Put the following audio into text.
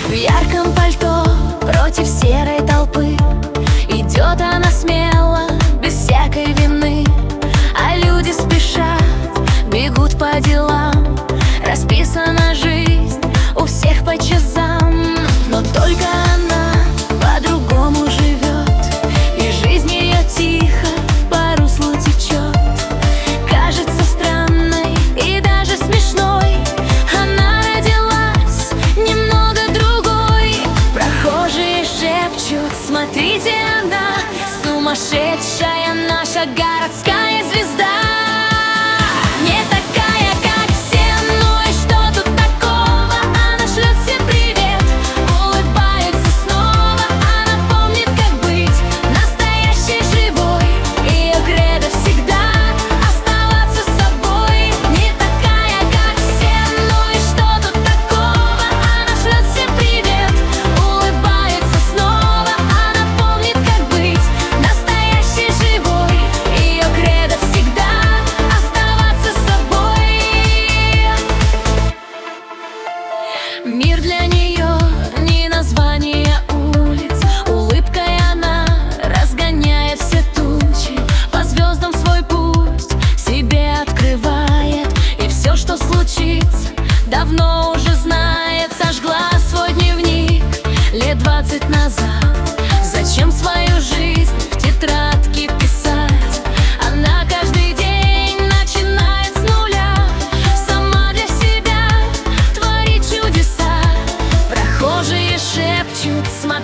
В ярком пальто против серой толпы идет она смело, без всякой вины. А люди спешат, бегут по делам. Расписана жизнь у всех по часам, но только она по-другому живет, и жизнь ее тихо по руслу течет. Кажется странной и даже смешной, она родилась немного другой. Прохожие шепчут: смотрите, она сумасшедшая, наша городская звезда. Не такая, как все, ну и что тут такого? Она шлет всем привет, улыбается снова. Она помнит, как быть настоящей, живой. Ее кредо всегда оставаться собой. Не такая, как все, ну и что тут такого? Она шлет всем привет, улыбается снова. Она помнит, как быть настоящей, живой. Ее кредо всегда оставаться собой. Мир для нее не название улиц, улыбкой она разгоняет все тучи, по звездам свой путь себе открывает. И все, что случится, давно уже знает. Сожгла свой дневник лет 20 назад. Зачем свою жизнь в тетрадке писать? Она каждый день начинает с нуля, сама для себя творит чудеса. Прохожие шепчут: